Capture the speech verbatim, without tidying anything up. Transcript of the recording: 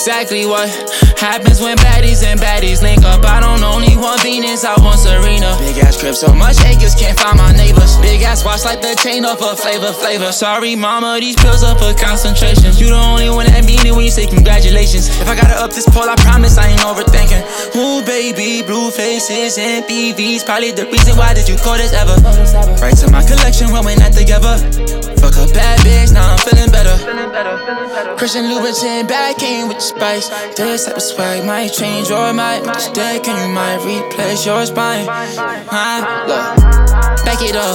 exactly what happens when baddies and baddies link up. I don't only want Venus, I want Serena. Big ass crib, so much acres, can't find my neighbors. Big ass watch like the chain of a flavor, flavor. Sorry mama, these pills are for concentration. You the only one that mean it when you say congratulations. If I gotta up this pole, I promise I ain't overthinking. Ooh baby, blue faces and B Vs, probably the reason why did you call this ever. Right to my collection when we're not together. Fuck a bad bitch, now I'm feeling better. Christian Louboutin back in with the spice. This type of swag might change your mind. This deck and you might replace your spine. Huh? Look, back it up.